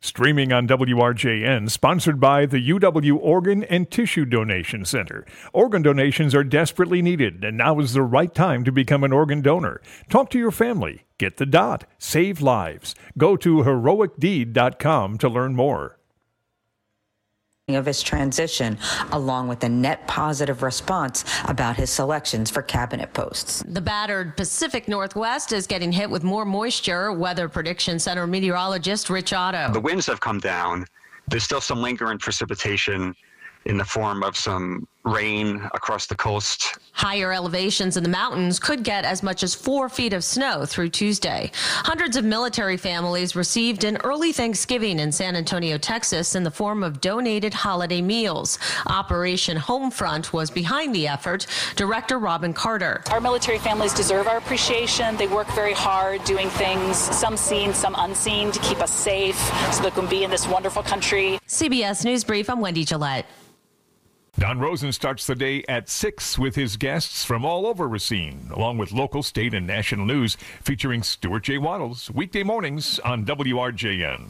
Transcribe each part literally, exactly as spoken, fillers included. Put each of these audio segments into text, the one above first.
Streaming on W R J N, sponsored by the U W Organ and Tissue Donation Center. Organ donations are desperately needed, and now is the right time to become an organ donor. Talk to your family. Get the dot. Save lives. Go to heroic deed dot com to learn more. Of his transition, along with a net positive response about his selections for cabinet posts. The battered Pacific Northwest is getting hit with more moisture. Weather Prediction Center meteorologist Rich Otto. The winds have come down. There's still some lingering precipitation in the form of some rain across the coast. Higher elevations in the mountains could get as much as four feet of snow through Tuesday. Hundreds of military families received an early Thanksgiving in San Antonio, Texas, in the form of donated holiday meals. Operation Homefront was behind the effort. Director Robin Carter. Our military families deserve our appreciation. They work very hard doing things, some seen, some unseen, to keep us safe so they can be in this wonderful country. C B S News Brief, I'm Wendy Gillette. Don Rosen starts the day at six with his guests from all over Racine, along with local, state, and national news, featuring Stuart J. Waddles, weekday mornings on W R J N.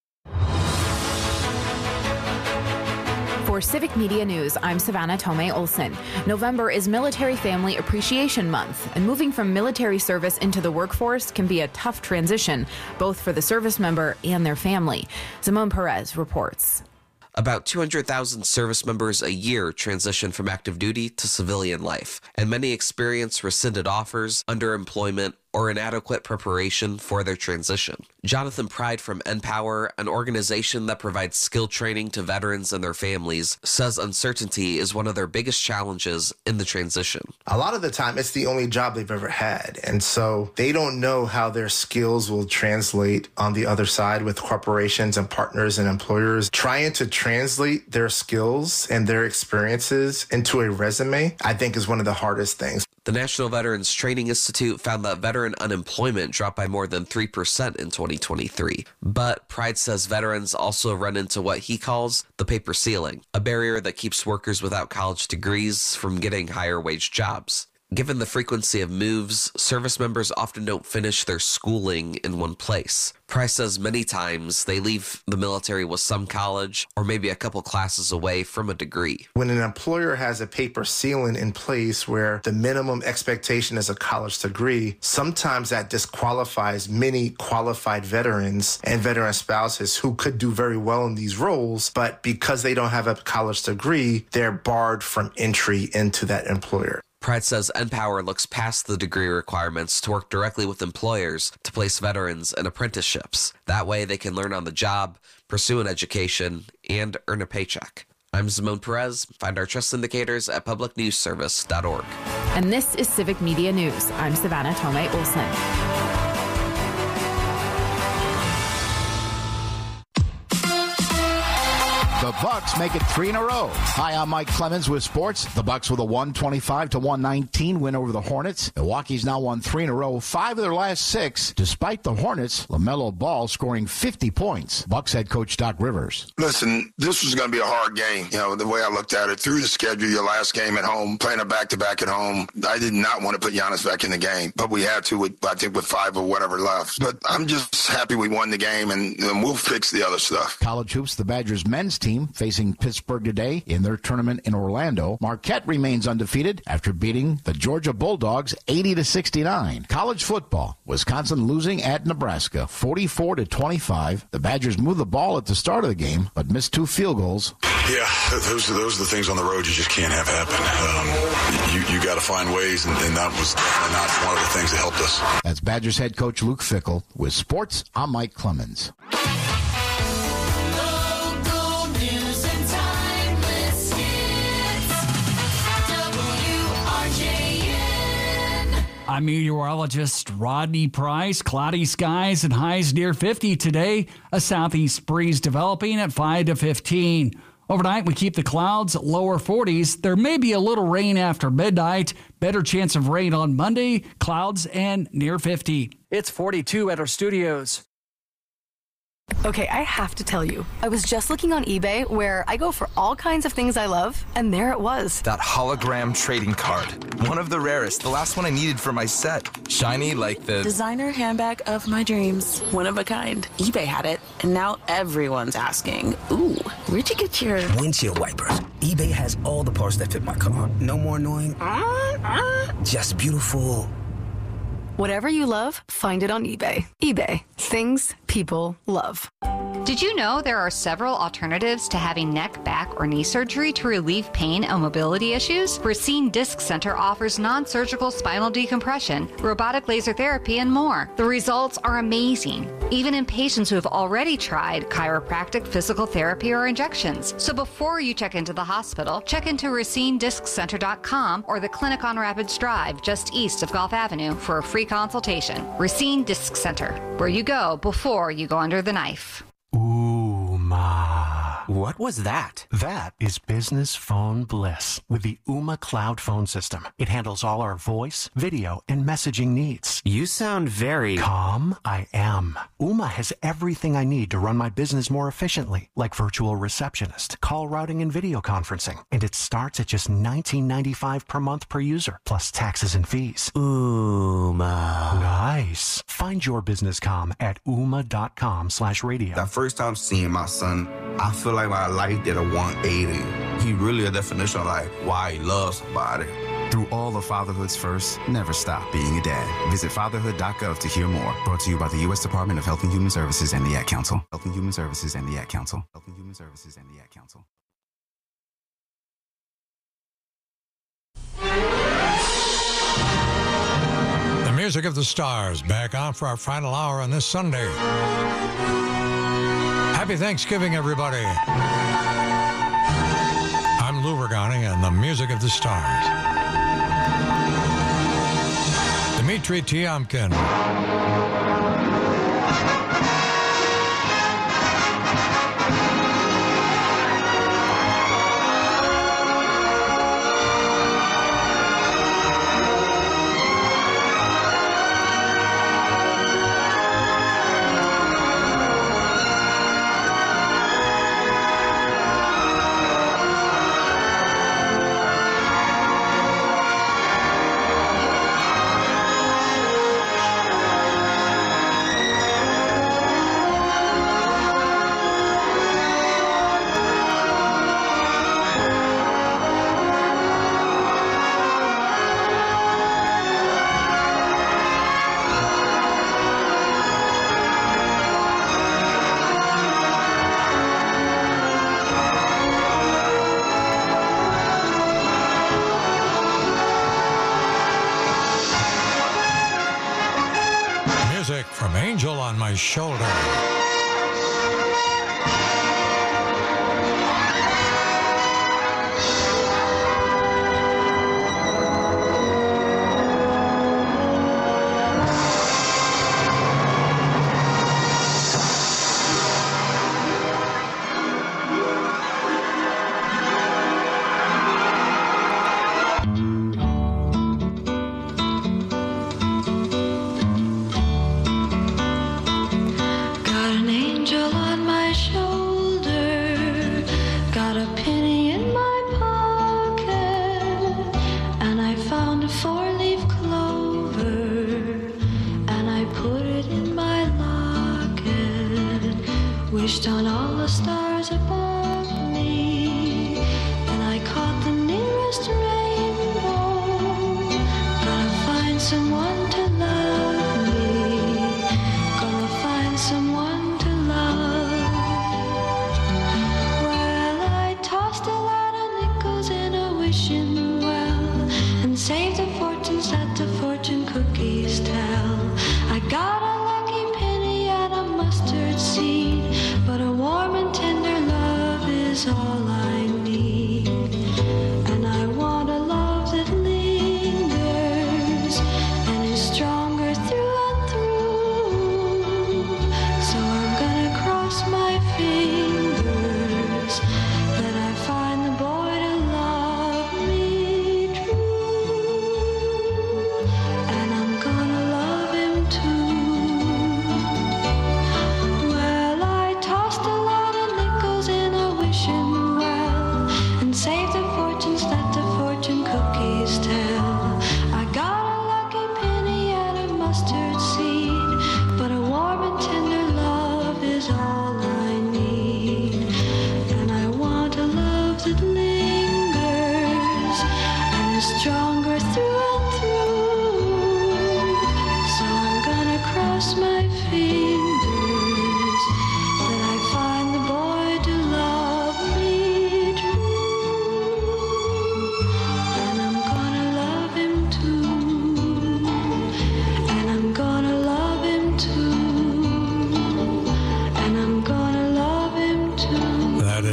For Civic Media News, I'm Savannah Tomei Olson. November is Military Family Appreciation Month, and moving from military service into the workforce can be a tough transition, both for the service member and their family. Simone Perez reports. About two hundred thousand service members a year transition from active duty to civilian life, and many experience rescinded offers, underemployment, or inadequate preparation for their transition. Jonathan Pride from Empower, an organization that provides skill training to veterans and their families, says uncertainty is one of their biggest challenges in the transition. A lot of the time, it's the only job they've ever had, and so they don't know how their skills will translate on the other side with corporations and partners and employers. Trying to translate their skills and their experiences into a resume, I think, is one of the hardest things. The National Veterans Training Institute found that veteran unemployment dropped by more than three percent in twenty twenty-three. But Pride says veterans also run into what he calls the paper ceiling, a barrier that keeps workers without college degrees from getting higher wage jobs. Given the frequency of moves, service members often don't finish their schooling in one place. Price says many times they leave the military with some college or maybe a couple classes away from a degree. When an employer has a paper ceiling in place where the minimum expectation is a college degree, sometimes that disqualifies many qualified veterans and veteran spouses who could do very well in these roles, but because they don't have a college degree, they're barred from entry into that employer. Pride says Empower looks past the degree requirements to work directly with employers to place veterans in apprenticeships. That way they can learn on the job, pursue an education, and earn a paycheck. I'm Simone Perez. Find our trust indicators at public news service dot org. And this is Civic Media News. I'm Savannah Tomei Olson. The Bucks make it three in a row. Hi, I'm Mike Clemens with sports. The Bucks with a one twenty-five to one nineteen win over the Hornets. Milwaukee's now won three in a row, five of their last six. Despite the Hornets, LaMelo Ball scoring fifty points. Bucks head coach Doc Rivers. Listen, this was going to be a hard game. You know, the way I looked at it, through the schedule, your last game at home, playing a back-to-back at home, I did not want to put Giannis back in the game, but we had to, with, I think, with five or whatever left. But I'm just happy we won the game, and, and we'll fix the other stuff. College hoops, the Badgers men's team facing Pittsburgh today in their tournament in Orlando. Marquette remains undefeated after beating the Georgia Bulldogs eighty to sixty-nine. College football, Wisconsin losing at Nebraska forty-four to twenty-five. The Badgers moved the ball at the start of the game, but missed two field goals. Yeah, those are, those are the things on the road you just can't have happen. Um, you you got to find ways, and, and that was definitely not one of the things that helped us. That's Badgers head coach Luke Fickell. With sports, I'm Mike Clemens. I'm meteorologist Rodney Price. Cloudy skies and highs near fifty today. A southeast breeze developing at five to fifteen. Overnight, we keep the clouds at lower forties. There may be a little rain after midnight. Better chance of rain on Monday. Clouds and near fifty. It's forty-two at our studios. Okay, I have to tell you, I was just looking on eBay where I go for all kinds of things I love, and there it was. That hologram trading card. One of the rarest, the last one I needed for my set. Shiny like the... designer handbag of my dreams. One of a kind. eBay had it, and now everyone's asking, ooh, where'd you get your... windshield wipers. eBay has all the parts that fit my car. No more annoying, just beautiful. Whatever you love, find it on eBay. eBay. Things people love. Did you know there are several alternatives to having neck, back, or knee surgery to relieve pain and mobility issues? Racine Disc Center offers non-surgical spinal decompression, robotic laser therapy, and more. The results are amazing, even in patients who have already tried chiropractic, physical therapy, or injections. So before you check into the hospital, check into racine disc center dot com or the clinic on Rapids Drive just east of Gulf Avenue for a free consultation. Racine Disc Center, where you go before you go under the knife. Ooma. What was that? That is business phone bliss with the Ooma Cloud Phone System. It handles all our voice, video, and messaging needs. You sound very... calm. I am. Ooma has everything I need to run my business more efficiently, like virtual receptionist, call routing, and video conferencing. And it starts at just nineteen ninety-five per month per user, plus taxes and fees. Ooma. Nice. Find your business comm at ooma.com slash radio. That first time seeing my son, I feel like my life did a one eighty. He really a definition of like why he loves somebody. Through all of fatherhood's first, never stop being a dad. Visit fatherhood dot gov to hear more. Brought to you by the U S Department of Health and Human Services and the Ad Council. Health and Human Services and the Ad Council. Health and Human Services and the Ad Council. The Music of the Stars back on for our final hour on this Sunday. Happy Thanksgiving, everybody. I'm Lou Regani and the Music of the Stars. Dmitri Tiomkin. From Angel on My Shoulder. Wished on all the stars above me, and I caught the nearest rainbow. Gonna find someone to love me, gonna find someone to love. Well, I tossed a lot of nickels in a wishing well, and saved the fortunes that the fortune cookies tell. I got a lucky penny and a mustard seed, but a warm and tender love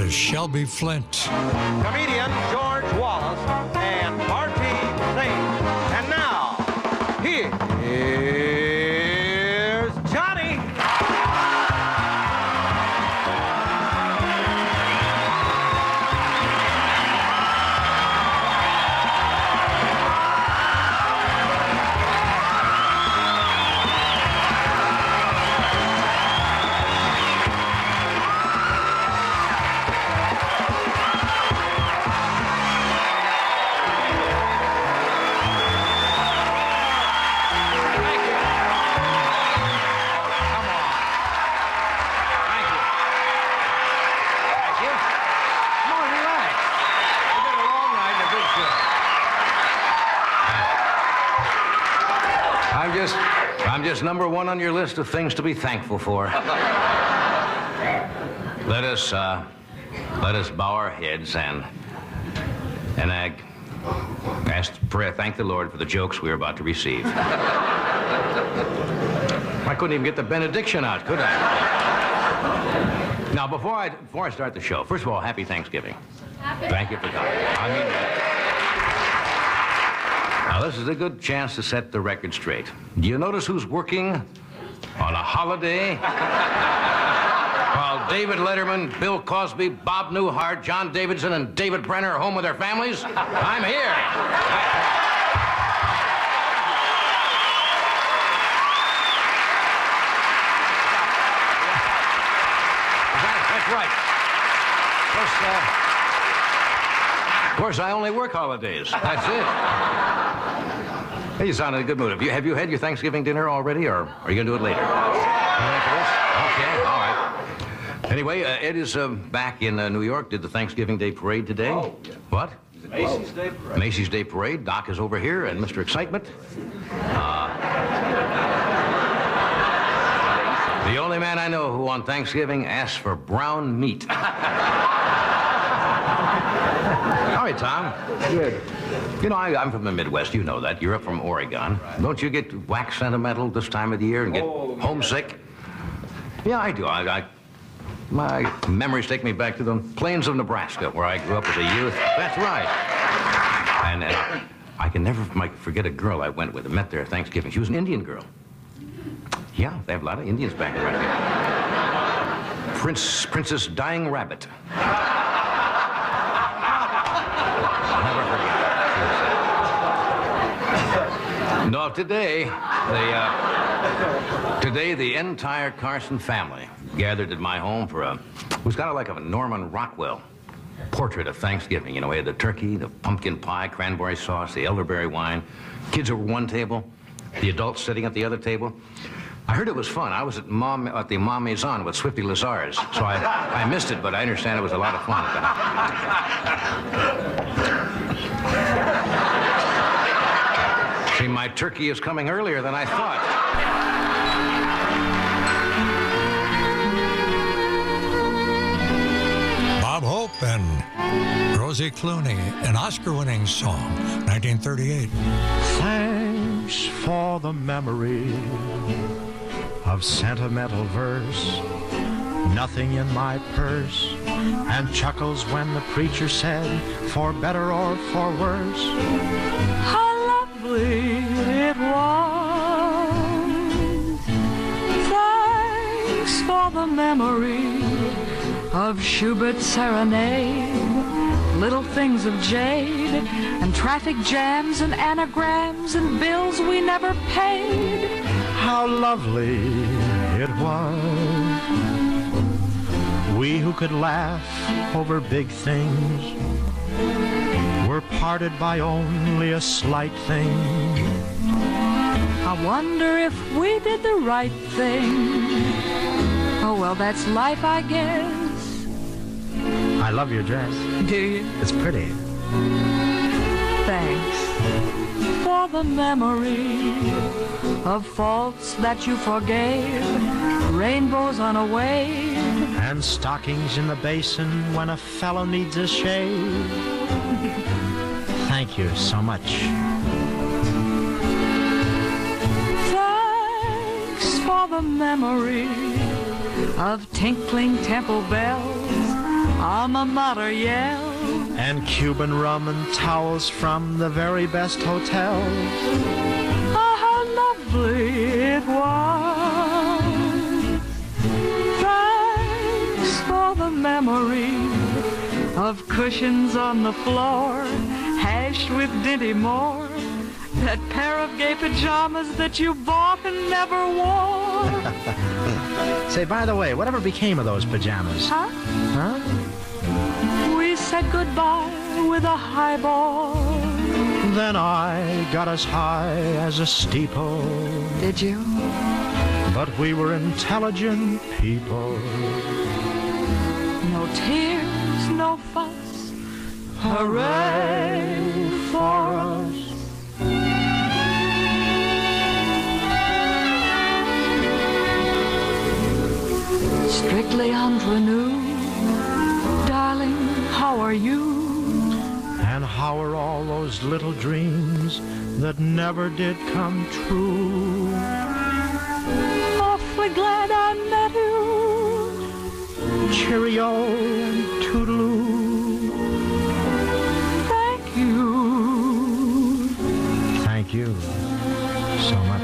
is Shelby Flint. Comedian George Wallace and Marty Singh. And now, here's Johnny. I'm just number one on your list of things to be thankful for. let us, uh, let us bow our heads and, and I ask, pray, thank the Lord for the jokes we are about to receive. I couldn't even get the benediction out, could I? Now, before I, before I start the show, first of all, happy Thanksgiving. Happy. Thank you for coming. I mean that. Now, this is a good chance to set the record straight. Do you notice who's working on a holiday? While David Letterman, Bill Cosby, Bob Newhart, John Davidson, and David Brenner are home with their families, I'm here. That's right. Of course, uh, of course, I only work holidays. That's it. Hey, you sound in a good mood. Have you, have you had your Thanksgiving dinner already, or are you going to do it later? Okay, all right. Anyway, uh, Ed is uh, back in uh, New York. Did the Thanksgiving Day Parade today. Oh, yeah. What? Macy's Day Parade. Macy's Day Parade. Doc is over here, and Mister Excitement. Uh, the only man I know who on Thanksgiving asks for brown meat. All right, Tom. Good. You know, I, I'm from the Midwest. You know that. You're up from Oregon. Don't you get wax sentimental this time of the year and get oh, homesick? Yeah, I do. I, I, my memories take me back to the plains of Nebraska, where I grew up as a youth. That's right. And uh, I can never forget a girl I went with and met there at Thanksgiving. She was an Indian girl. Yeah, they have a lot of Indians back there. Prince, Princess Dying Rabbit. No, today, the, uh, today the entire Carson family gathered at my home for a, it was kind of like a Norman Rockwell portrait of Thanksgiving. You know, we had the turkey, the pumpkin pie, cranberry sauce, the elderberry wine, kids over one table, the adults sitting at the other table. I heard it was fun. I was at, Mom, at the Mom Maison with Swifty Lazars, so I, I missed it, but I understand it was a lot of fun. See, my turkey is coming earlier than I thought. Bob Hope and Rosie Clooney, an Oscar-winning song, nineteen thirty-eight. Thanks for the memory of sentimental verse, nothing in my purse, and chuckles when the preacher said, for better or for worse. How lovely it was. Thanks for the memory of Schubert's serenade, little things of jade, and traffic jams and anagrams and bills we never paid. How lovely it was. We who could laugh over big things were parted by only a slight thing. I wonder if we did the right thing. Oh, well, that's life, I guess. I love your dress. Do you? It's pretty. Thanks for the memory of faults that you forgave, rainbows on a wave, and stockings in the basin when a fellow needs a shave. Thank you so much. Thanks for the memory of tinkling temple bells alma mater yell. And Cuban rum and towels from the very best hotels. Oh, how lovely it was. Thanks for the memory of cushions on the floor, hashed with Dinty Moore, that pair of gay pajamas that you bought and never wore. Say, by the way, whatever became of those pajamas? Huh? Huh? We said goodbye with a highball. Then I got as high as a steeple. Did you? But we were intelligent people. No tears, no fuss. Hooray for us. Strictly ingenue. Darling, how are you? And how are all those little dreams that never did come true? Awfully glad I met you. Cheerio and toodaloo. Thank you. Thank you so much.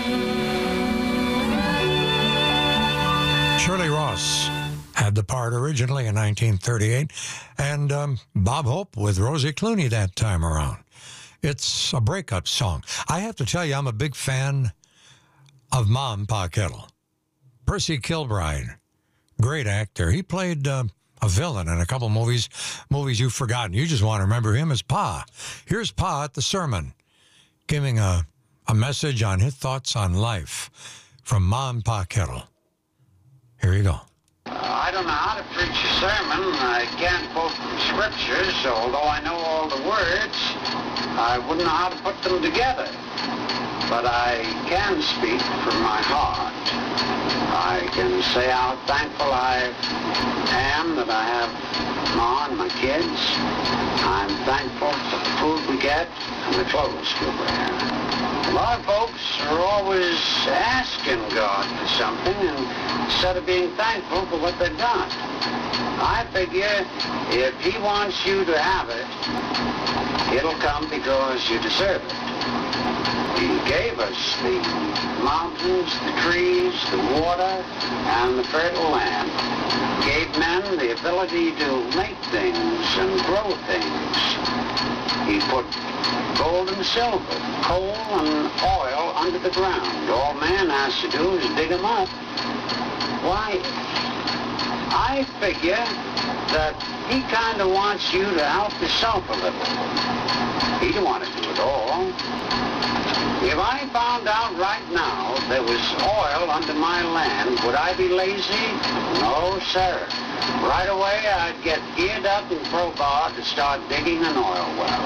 Shirley Ross had the part originally in nineteen thirty-eight, and um, Bob Hope with Rosie Clooney that time around. It's a breakup song. I have to tell you, I'm a big fan of Ma and Pa Kettle. Percy Kilbride, great actor. He played uh, a villain in a couple movies, movies you've forgotten. You just want to remember him as Pa. Here's Pa at the sermon, giving a, a message on his thoughts on life from Ma and Pa Kettle. Here you go. I don't know how to preach a sermon. I can't quote from scriptures, so although I know all the words, I wouldn't know how to put them together. But I can speak from my heart. I can say how thankful I am that I have Ma and my kids. I'm thankful for the food we get and the clothes we wear. A lot of folks are always asking God for something instead of being thankful for what they've got. I figure if he wants you to have it, it'll come because you deserve it. He gave us the mountains, the trees, the water, and the fertile land. Gave men the ability to make things and grow things. He put gold and silver, coal and oil under the ground. All man has to do is dig them up. Why, I figure that he kind of wants you to help yourself a little. He don't want to do it all. If I found out right now there was oil under my land, would I be lazy? No, sir. Right away, I'd get geared up in crowbar to start digging an oil well.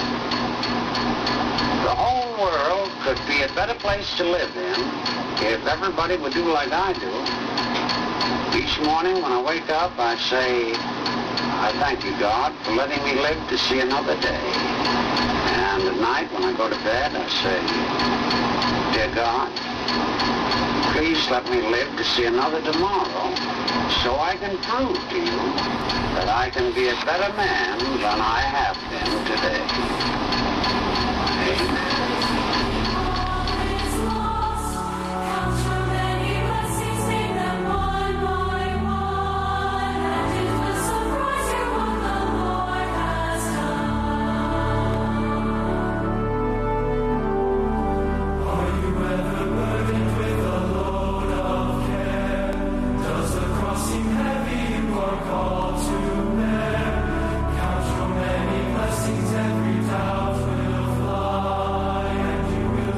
The whole world could be a better place to live in if everybody would do like I do. Each morning when I wake up, I say, I thank you, God, for letting me live to see another day. And at night when I go to bed, I say, dear God, please let me live to see another tomorrow so I can prove to you that I can be a better man than I have been today. Amen. Every doubt will fly, and you will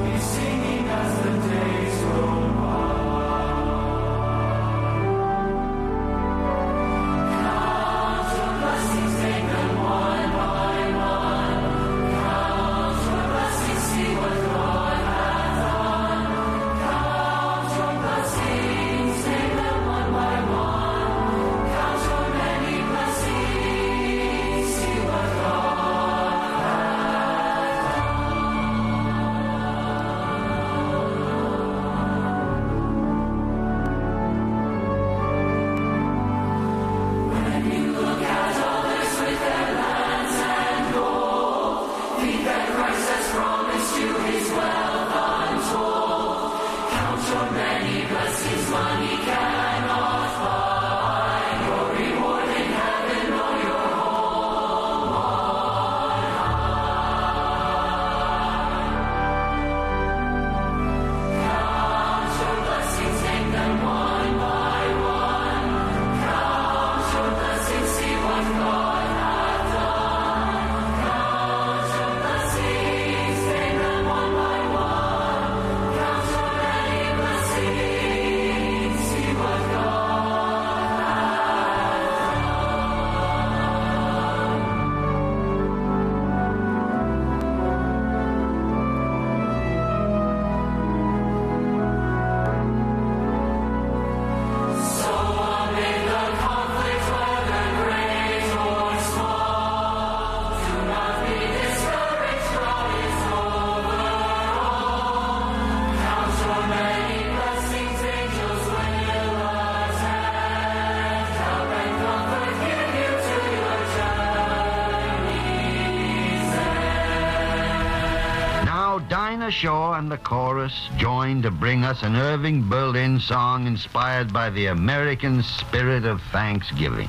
Shaw and the chorus joined to bring us an Irving Berlin song inspired by the American spirit of Thanksgiving.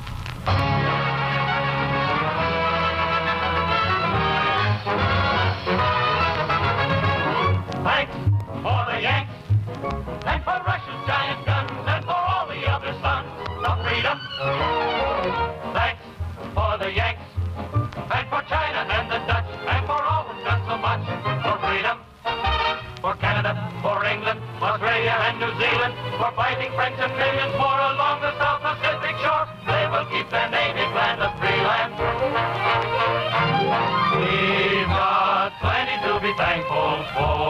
Thanks for the Yanks, and for Russia's giant guns, and for all the other sons of freedom. Thanks for the Yanks, and for China and the Dutch, and for all who've done so much for freedom. For Canada, for England, Australia and New Zealand, for fighting French and millions more along the South Pacific shore. They will keep their native land a free land. We've got plenty to be thankful for.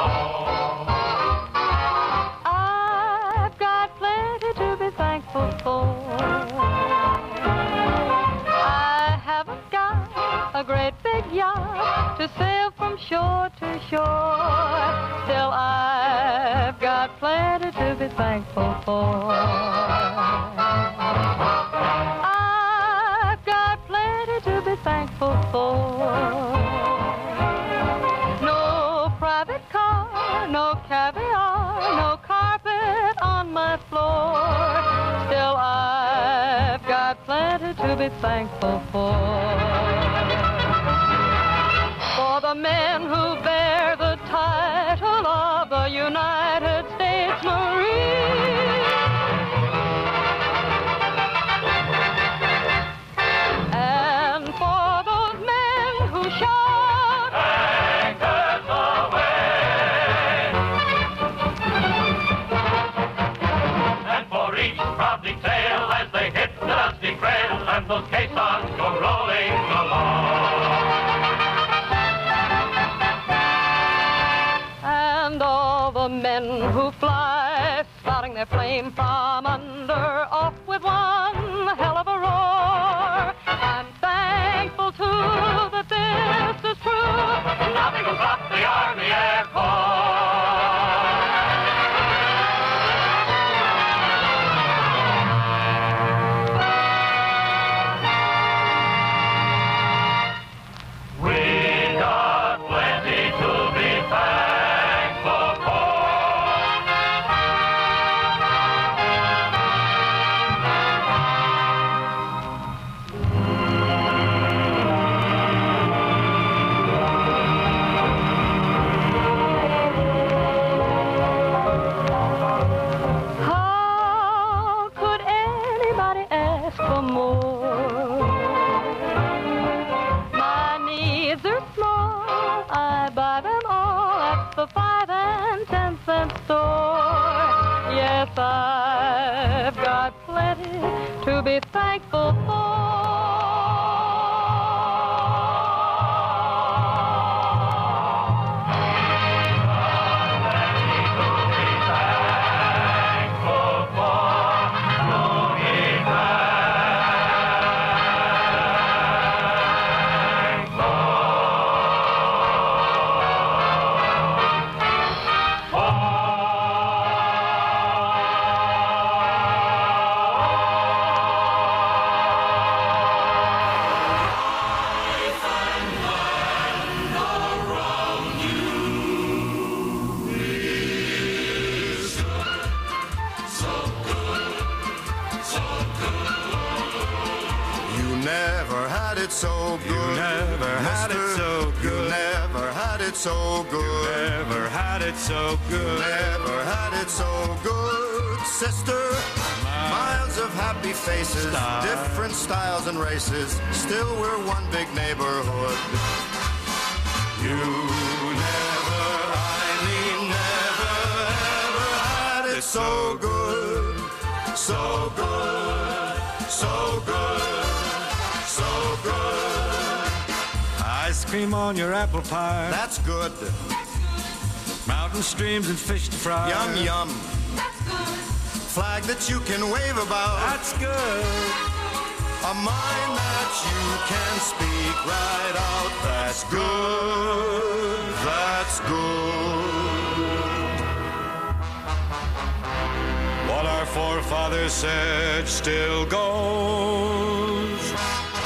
I've got plenty to be thankful for. I haven't got a great big yacht to sail from shore to shore. Still, I've got plenty to be thankful for. I've got plenty to be thankful for. No private car, no caviar, no carpet on my floor. Still, I've got plenty to be thankful for. For the men who bear the title of the United States Marine. And for those men who shout anchors away. And for each proudly sail as they hit the dusty trail, and those caissons go rolling along. And all the men who fly, spouting their flame from under, off with one hell of a roar. I'm thankful too that this is true. Nothing will stop the Army Air Corps. We got plenty to be thankful for. How could anybody ask for more? My needs are small, I buy them all at the five and ten cent store. Yes, I've got plenty to be thankful for. So good. You never had it so good. You never had it so good. You never had it so good. Never had it so good, sister. Miles of happy faces, Star. Different styles and races. Still, we're one big neighborhood. You never, I mean, never, ever had it so good, so good, so good. So good. Ice cream on your apple pie. That's good. Mountain streams and fish to fry. Yum, yum. That's good. Flag that you can wave about. That's good. A mind that you can speak right out. That's good. That's good. What our forefathers said still goes.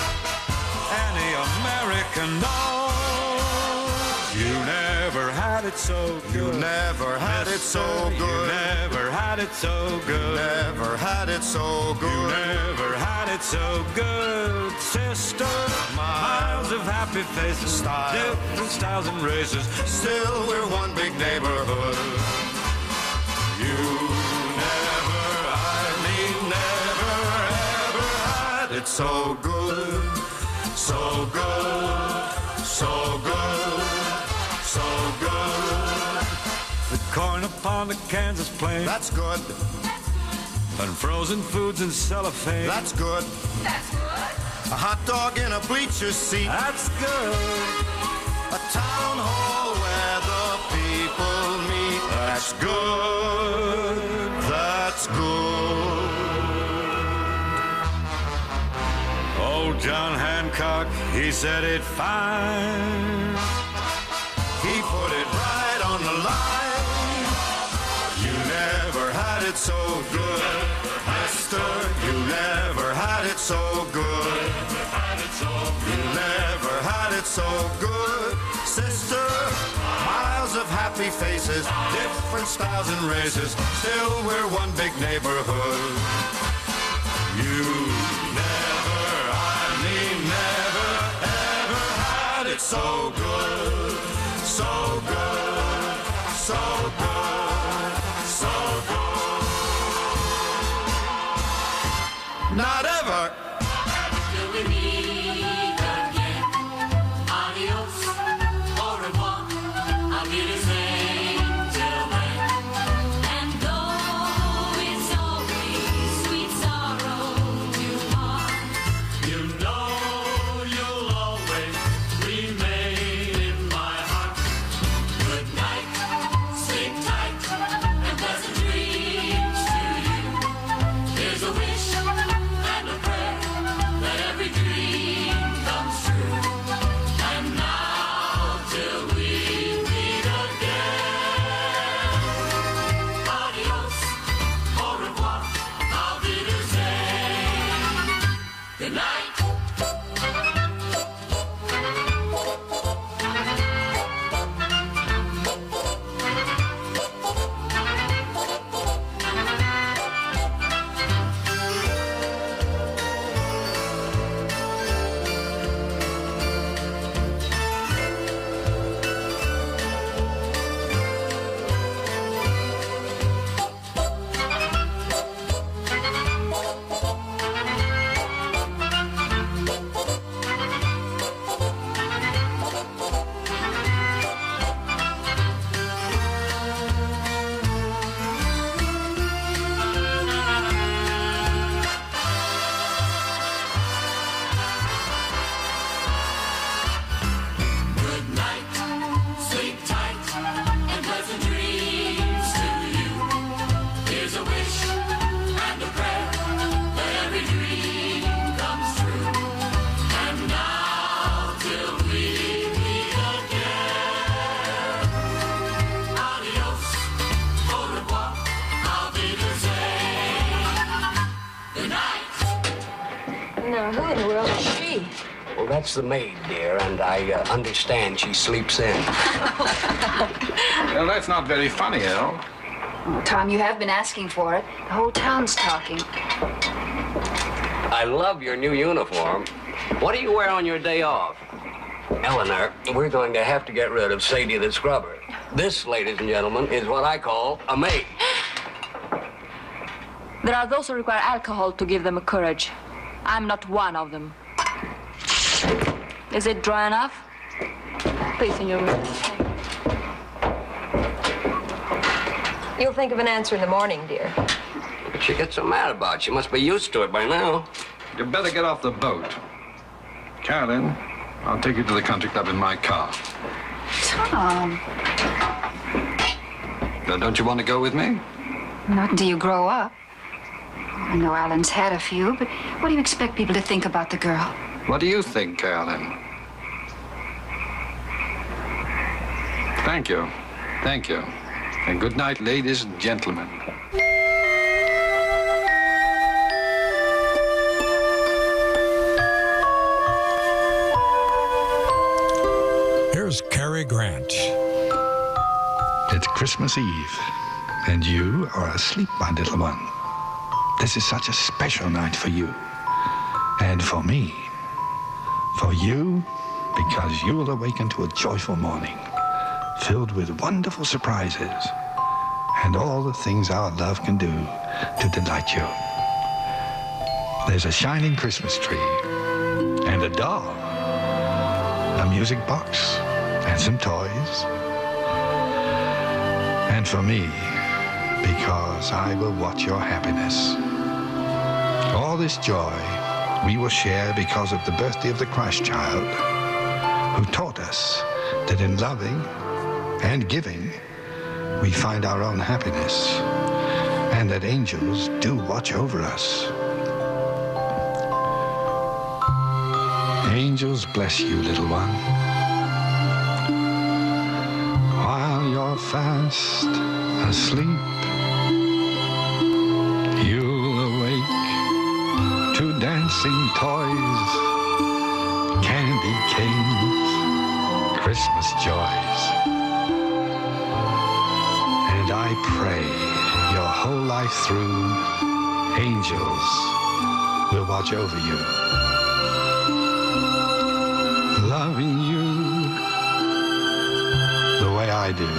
American knows you never had it it so good. You never had it so good. You never had it so good. Never had it so good. You never had it so good, sister. Miles of happy faces, style, different styles and races. Still, we're one big neighborhood. You never, I mean never, ever had it so good, so good, so good, so good. The corn upon the Kansas plain. That's good. And frozen foods in cellophane. That's good. That's good. A hot dog in a bleacher seat. That's good. A town hall where the people meet. That's good. That's good. Old John Hancock, he said it fine. He put it right on the line. You never had it so good, mister. You never had it so good. You never had it so good, sister. Miles of happy faces, different styles and races. Still, we're one big neighborhood. You never, I mean never, ever had it so good, so good, so good, so good. Not ever. Till we meet again. Adios, au revoir. I'll be the same till then. And though it's always sweet sorrow to part, you know you'll always remain in my heart. Good night, sleep tight, and pleasant dreams to you. Here's a wish and a prayer that every dream comes true. And now till we meet again. Adios, au revoir, I'll be the same. Good night. Good night, sleep tight, and pleasant dreams to you. Here's a wish and a prayer that every dream comes true. And now till we meet again. Adios, au revoir, I'll be the same. Good night. Now, who in the world is she? Well, that's the maid, dear, and I uh, understand she sleeps in. Well, that's not very funny, Al. Oh, Tom, you have been asking for it. The whole town's talking. I love your new uniform. What do you wear on your day off? Eleanor, we're going to have to get rid of Sadie the scrubber. This, ladies and gentlemen, is what I call a maid. There are those who require alcohol to give them courage. I'm not one of them. Is it dry enough? Please, in your room. You'll think of an answer in the morning, dear. What she gets so mad about? She must be used to it by now. You better get off the boat. Carolyn, I'll take you to the country club in my car. Tom. Now, don't you want to go with me? Not until you grow up. I know Alan's had a few, but what do you expect people to think about the girl? What do you think, Carolyn? Thank you. Thank you. And good night, ladies and gentlemen. Here's Cary Grant. Christmas Eve, and you are asleep, my little one. This is such a special night for you, and for me. For you, because you will awaken to a joyful morning, filled with wonderful surprises, and all the things our love can do to delight you. There's a shining Christmas tree, and a doll, a music box, and some toys. And for me, because I will watch your happiness. All this joy we will share because of the birthday of the Christ child, who taught us that in loving and giving, we find our own happiness, and that angels do watch over us. Angels bless you, little one, while you're fast asleep. You'll awake to dancing toys, candy canes, Christmas joys. And I pray your whole life through, angels will watch over you, loving you the way I do.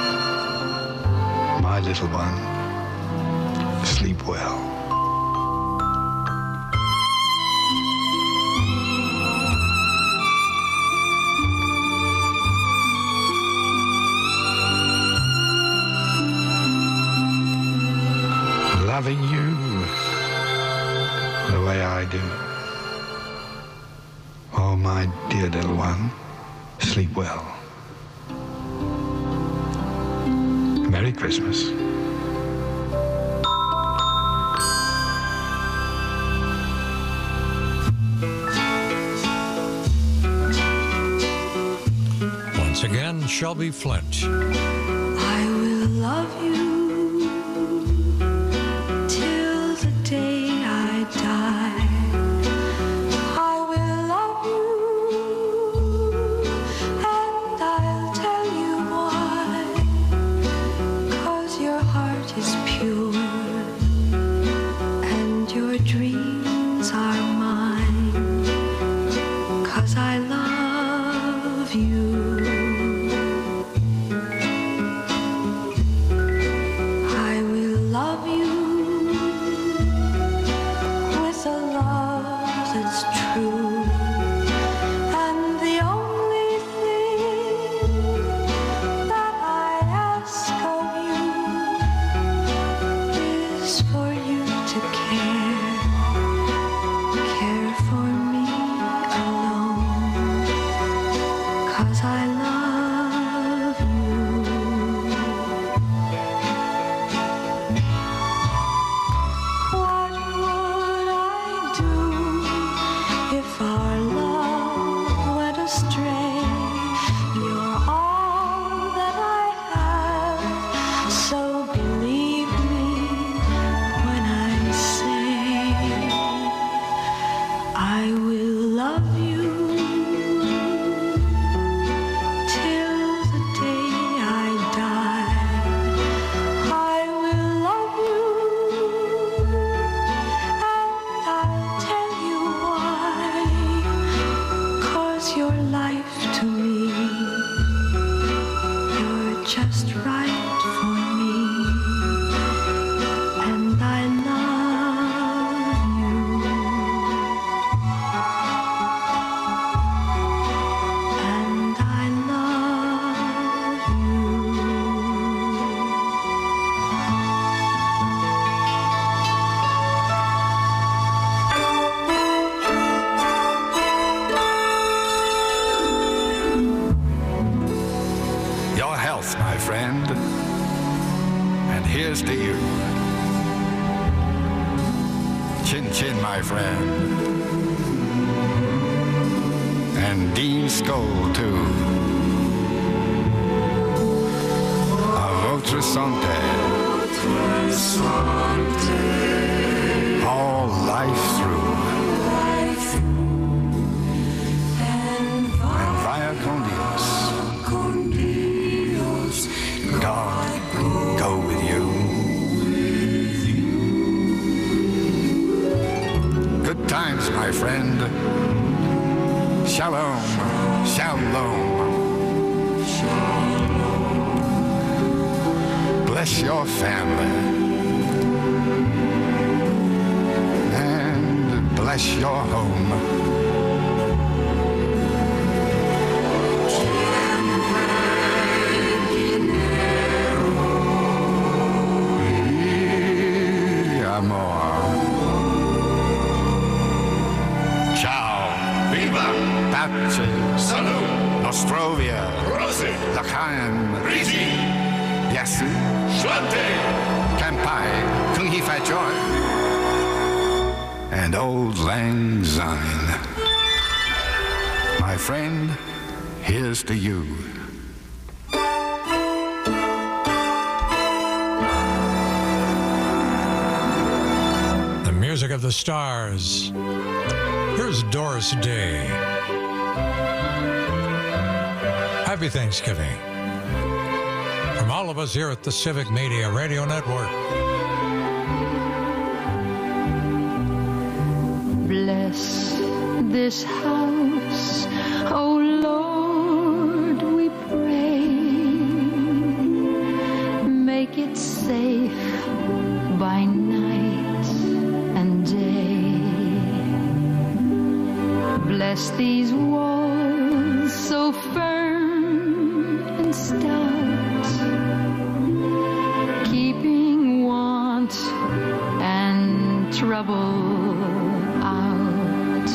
My little one, sleep well. Loving you the way I do. Oh, my dear little one, sleep well. Merry Christmas. Once again, Shelby Flint. I will love you till the day I die. I will love you, and I'll tell you why. 'Cause your heart is pure, and your dreams are mine. 'Cause I love you. Here's to you. Chin Chin, my friend. And Dean Skull, too. A votre santé. All life through. And via con Dios. God friend. Shalom, shalom. Bless your family. And bless your home. Ciao. Viva. Pace. Salut. Nostrovia. Rosi. L'chaim. Risi. Yasu. Shwante. Kampai. Kung He Fat Joy. And Old Lang Syne. My friend, here's to you. Music of the Stars. Here's Doris Day. Happy Thanksgiving. From all of us here at the Civic Media Radio Network. Bless this house, oh Lord, we pray. Make it safe by night and day. Bless these walls so firm and stout, keeping want and trouble out.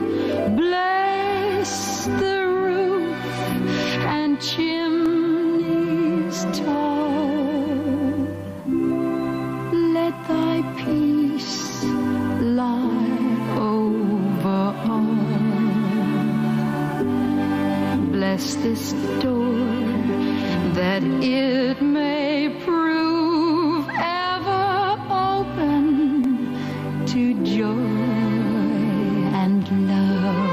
Bless the roof and chimneys tall. Let thy peace lie over all. Bless this door that it may prove ever open to joy and love.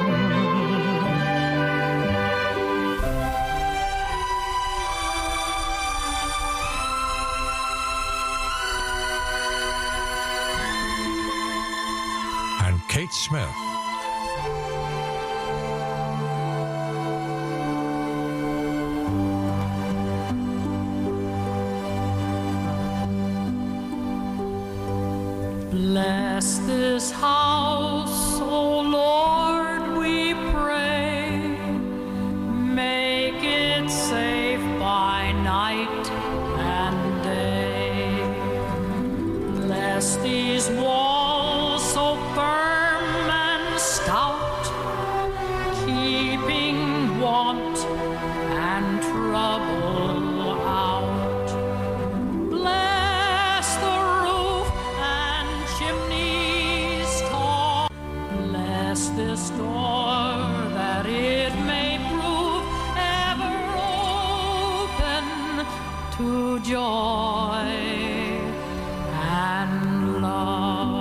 And Kate Smith. Bless this house, O Lord, we pray. Make it safe by night and day. Bless these walls so firm and stout, keeping want and trouble out. Bless the roof and chimneys tall. Bless this door that it may prove ever open to joy and love.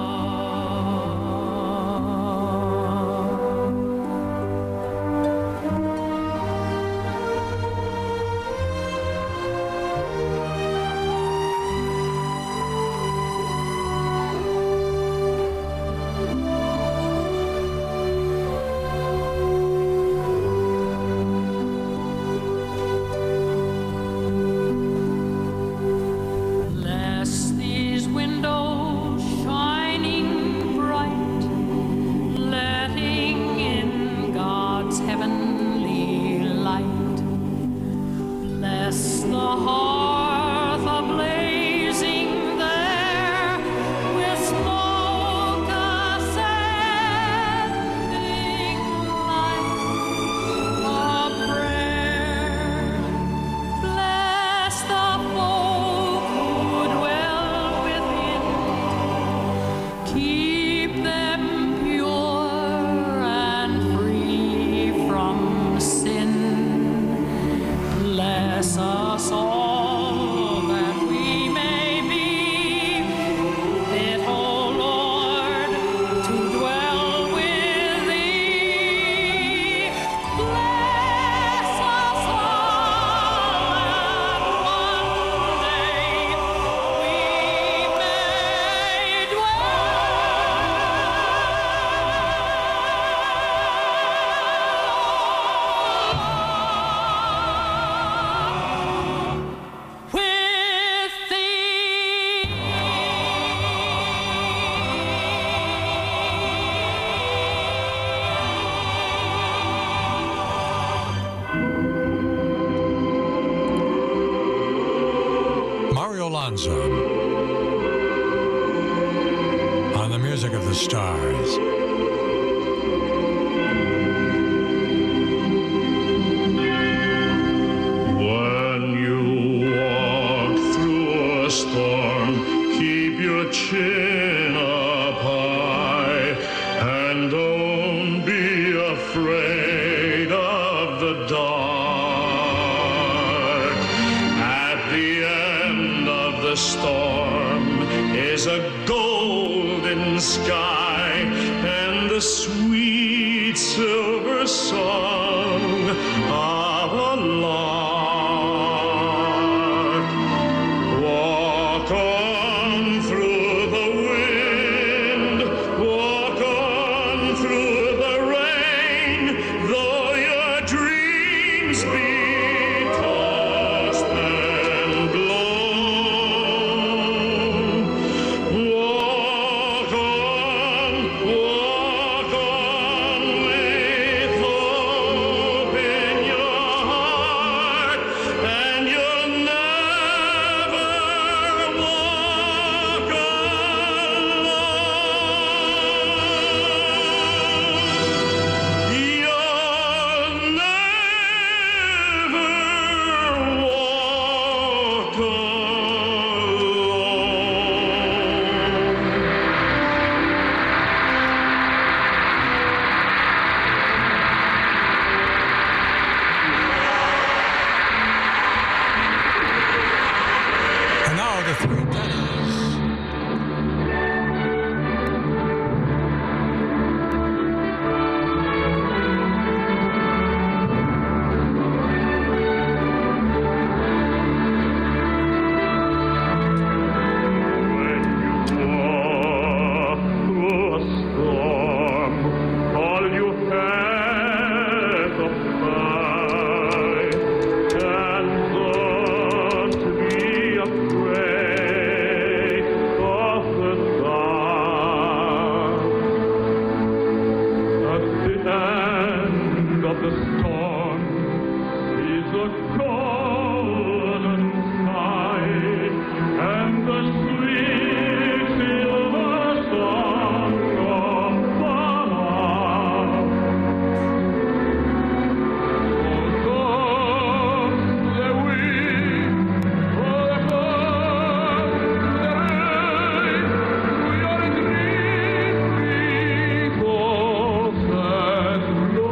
afraid of the dark. At the end of the storm is a golden sky and the sweet silver song of a lark. Walk on through the wind, walk on through the rain, though your dreams be tossed and blown. Walk on, walk on with hope in your heart, and you'll never walk alone. You'll never walk And now the three tenors. through a storm, all you had of fight, and don't be afraid of the dark. At the end of the storm is a golden sky and the sweet silver song of the lark. Although the wind or the bird, the rain, we are dreaming both and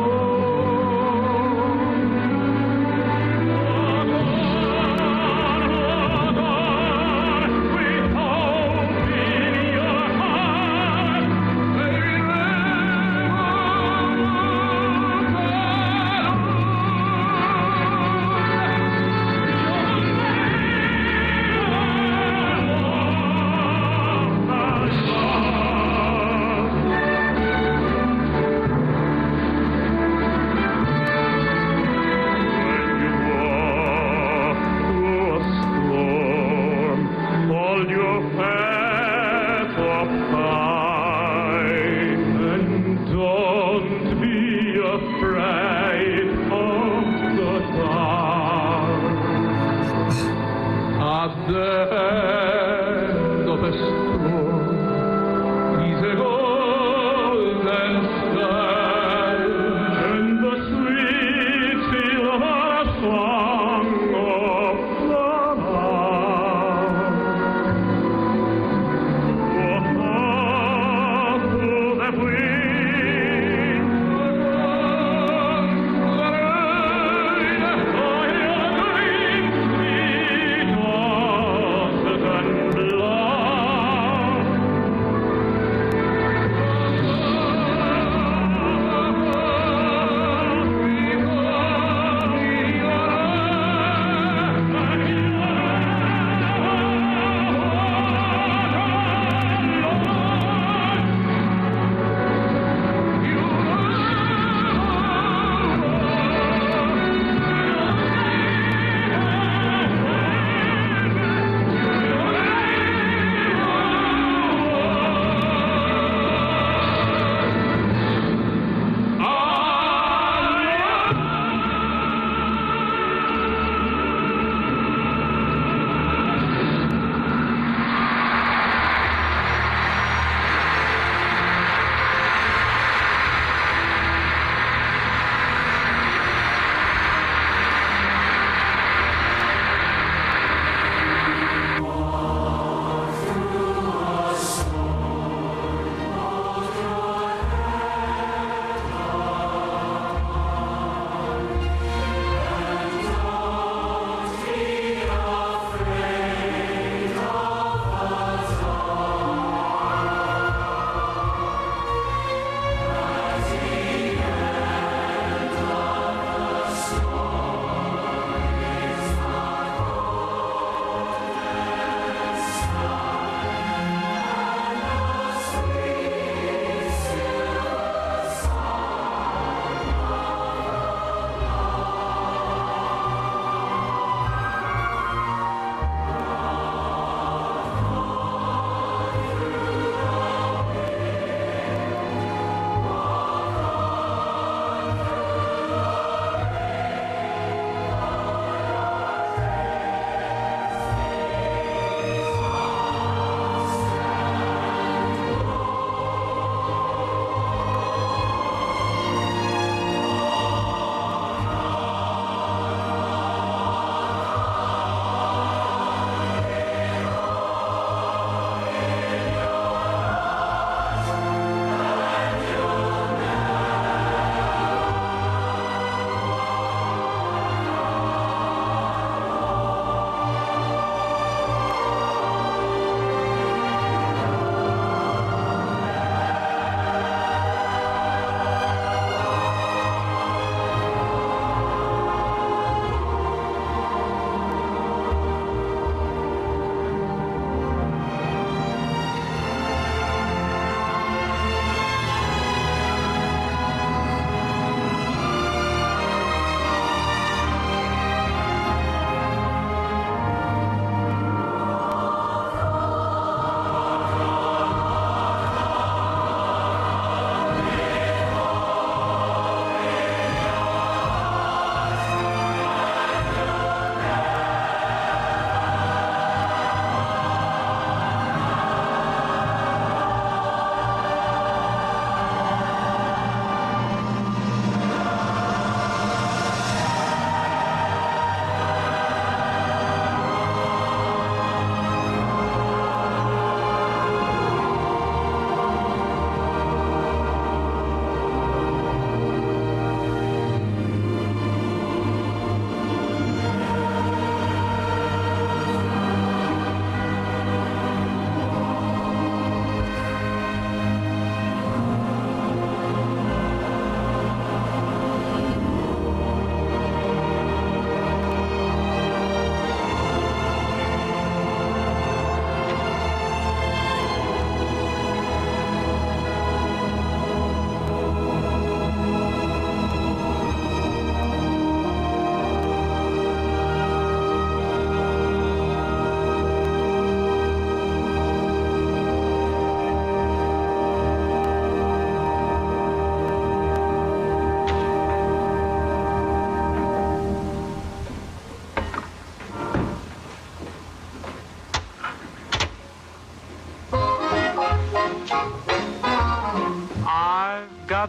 through a storm, hold your head up high, and don't be afraid of the dark. At the end of a storm is a golden sky and the sweet silver song of the lark. Walk on through the wind, the rain, oh, your dreams be tossed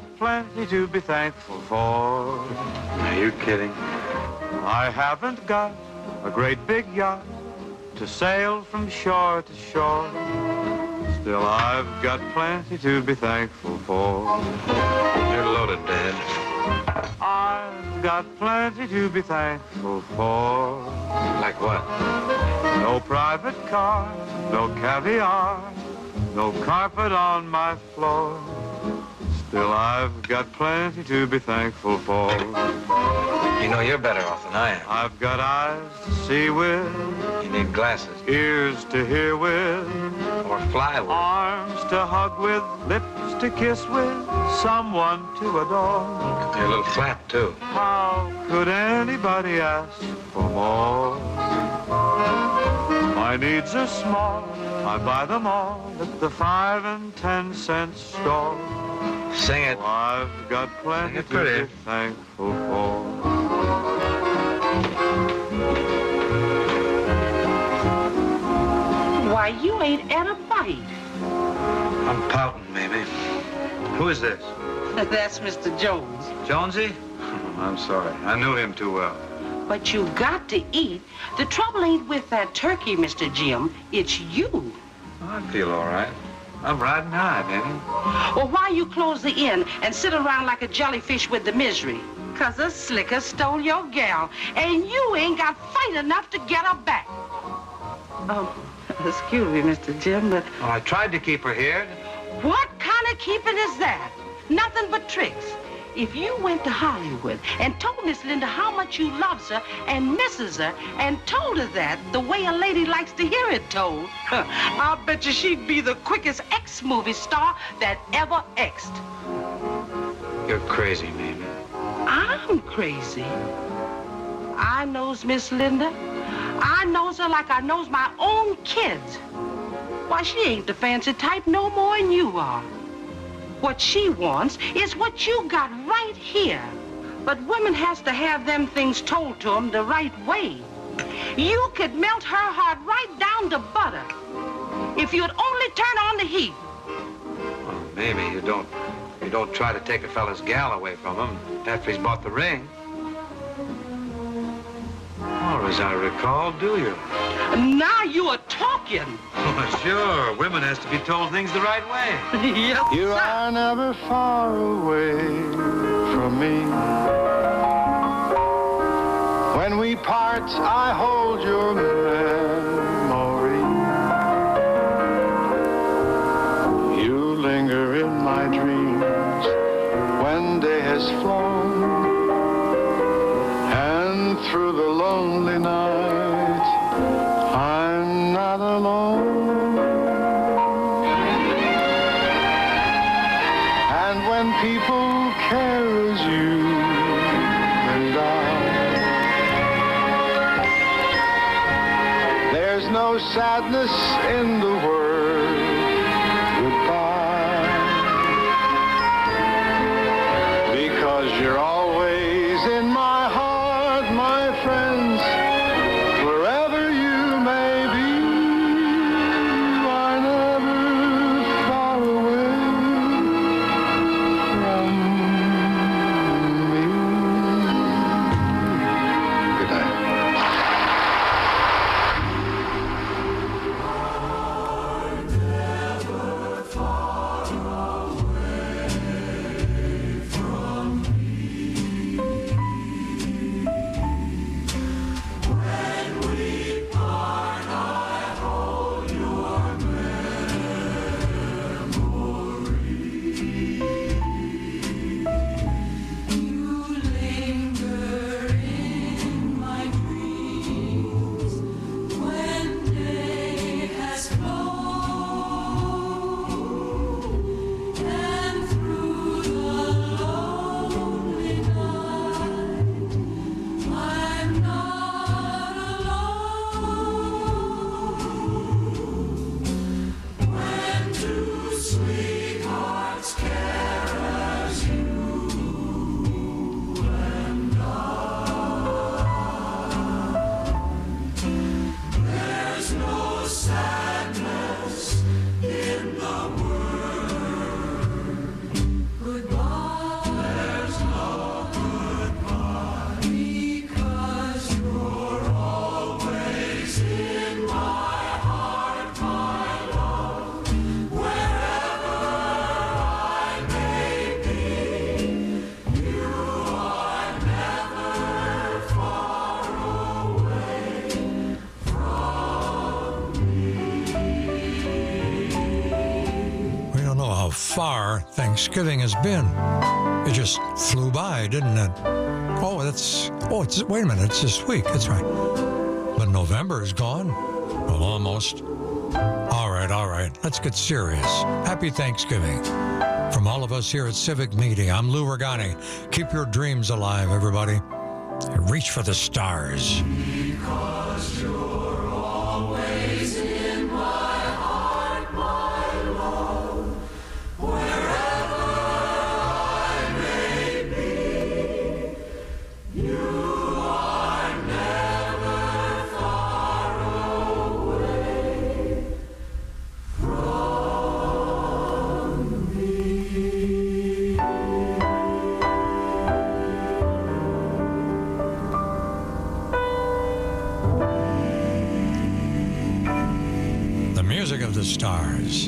got plenty to be thankful for. Are you kidding? I haven't got a great big yacht to sail from shore to shore. Still, I've got plenty to be thankful for. You're loaded, Dad. I've got plenty to be thankful for. Like what? No private car, no caviar, no carpet on my floor. Still, I've got plenty to be thankful for. You know you're better off than I am. I've got eyes to see with. You need glasses. Ears to hear with. Or fly with. Arms to hug with. Lips to kiss with. Someone to adore. You're a little flat, too. How could anybody ask for more? My needs are small. I buy them all at the five and ten cent store. Sing it. So I've got plenty Sing it to pretty. be thankful for. Why, you ain't had a bite. I'm pouting, Mamie. Who is this? That's Mister Jones. Jonesy? I'm sorry. I knew him too well. But you got to eat. The trouble ain't with that turkey, Mister Jim. It's you. I feel all right. I'm riding high, baby. Well, why you close the inn and sit around like a jellyfish with the misery? 'Cause a slicker stole your gal, and you ain't got fight enough to get her back. Oh, excuse me, Mister Jim, but... Well, I tried to keep her here. What kind of keeping is that? Nothing but tricks. If you went to Hollywood and told Miss Linda how much you loves her and misses her and told her that the way a lady likes to hear it told, huh, I'll bet you she'd be the quickest ex-movie star that ever exed. You're crazy, Mamie. I'm crazy. I knows Miss Linda. I knows her like I knows my own kids. Why, she ain't the fancy type no more than you are. What she wants is what you got right here. But women has to have them things told to them the right way. You could melt her heart right down to butter if you'd only turn on the heat. Well, Mamie, you don't, you don't try to take a fella's gal away from him after he's bought the ring. Or as I recall, do you? Now you are talking. Oh, sure. Women has to be told things the right way. Yes, You sir. are never far away from me. When we part, I hold your memory. You linger in my dreams when day has flown, and through the lonely night, I'm not alone. And when people care as you and I, there's no sadness in the word goodbye, because you're always in my heart, my friends. Wherever you may be, you are never far away from me. Good night. Thanksgiving has been. It just flew by, didn't it? Oh, that's, oh, it's, wait a minute, it's this week, that's right. But November is gone. Well, almost. All right, all right, let's get serious. Happy Thanksgiving. From all of us here at Civic Media, I'm Lou Regani. Keep your dreams alive, everybody. And reach for the stars. Because you're always in my heart, my love, wherever I may be, you are never far away from me. The music of the stars.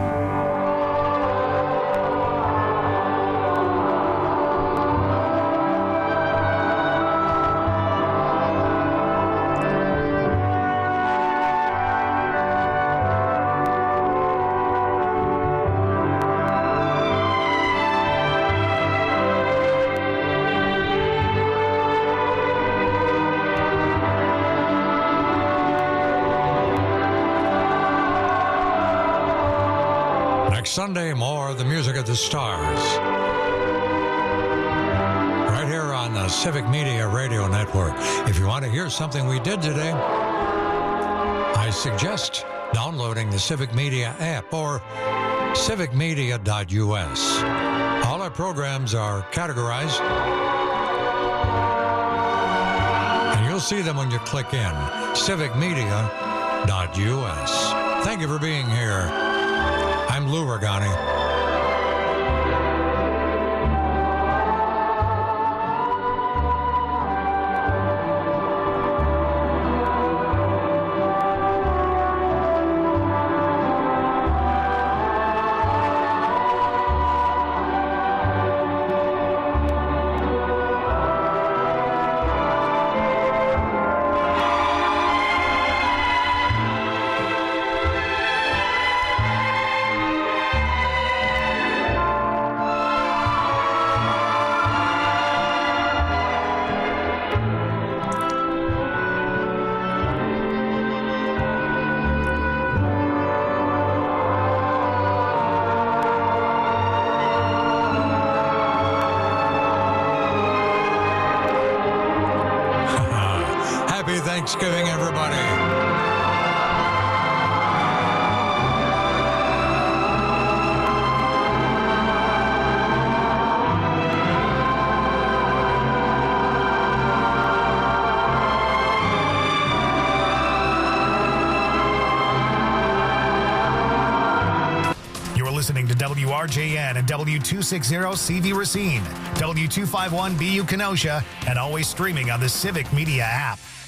Sunday, more of the music of the stars. Right here on the Civic Media Radio Network. If you want to hear something we did today, I suggest downloading the Civic Media app or civic media dot U S. All our programs are categorized, and you'll see them when you click in. civic media dot U S. Thank you for being here. I'm Lou Regani. Thanksgiving, everybody. You're listening to W R J N and W two sixty C V Racine, W two fifty-one B U Kenosha, and always streaming on the Civic Media app.